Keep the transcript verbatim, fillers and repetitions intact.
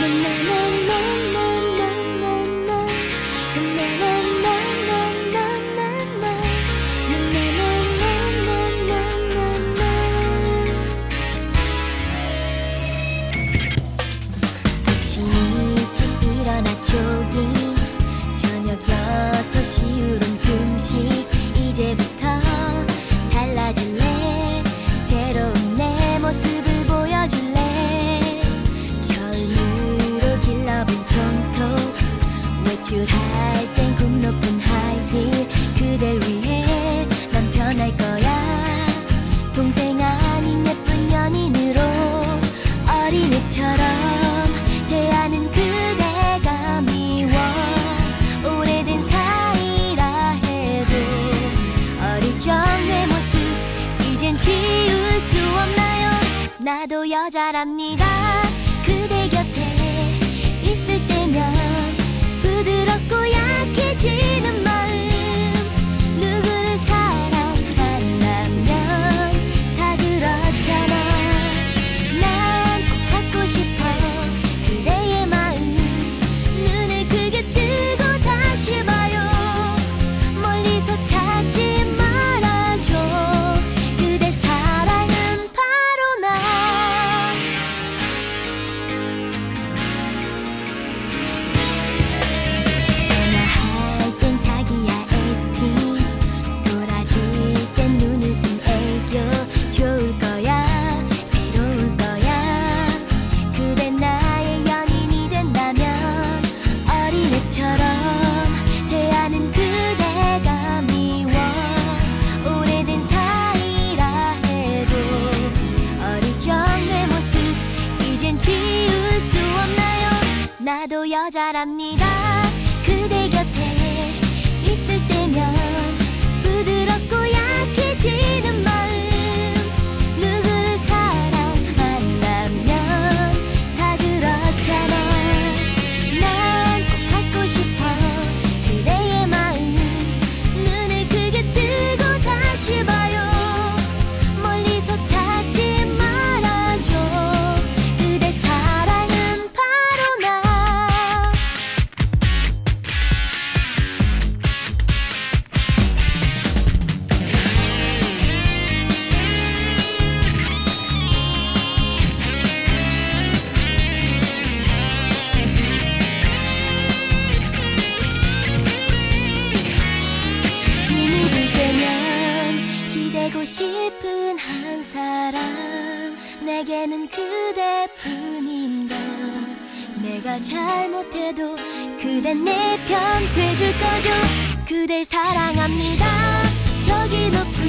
외출할 땐 굽 높은 하이힐 그댈 위해 난 변할 거야. 동생 아닌 예쁜 연인으로 어린애처럼 대하는 그대가 미워. 오래된 사이라 해도 어릴 적 내 모습 이젠 지울 수 없나요? 나도 여자랍니다. 그대 곁에 있을 때면 부드럽고 약해지는 마음. 누구를 사랑한다면 다 그렇잖아. 난 꼭 갖고 싶어 그대의 마음. 눈을 크게 뜨고 다시 봐요. 멀리서 찾지 말아줘. 그대 사랑은 바로 나. 나도 여자랍니다. 그대 곁에 있을 때면 부드럽고 약해지는 마음. 누구를 사랑한다면 다 그렇잖아. 난 꼭 갖고 싶어 그대의 마음. 눈을 크게 뜨고 다시 봐요. 멀리서 찾지 말아줘. 그대 사랑은 바로 나. 힘이 들 때면 기대고 싶은 한 사람. 내게는 그대뿐인걸. 내가 잘못해도 그댄 내 편 돼줄 거죠. 그댈 사랑합니다. 저기 높은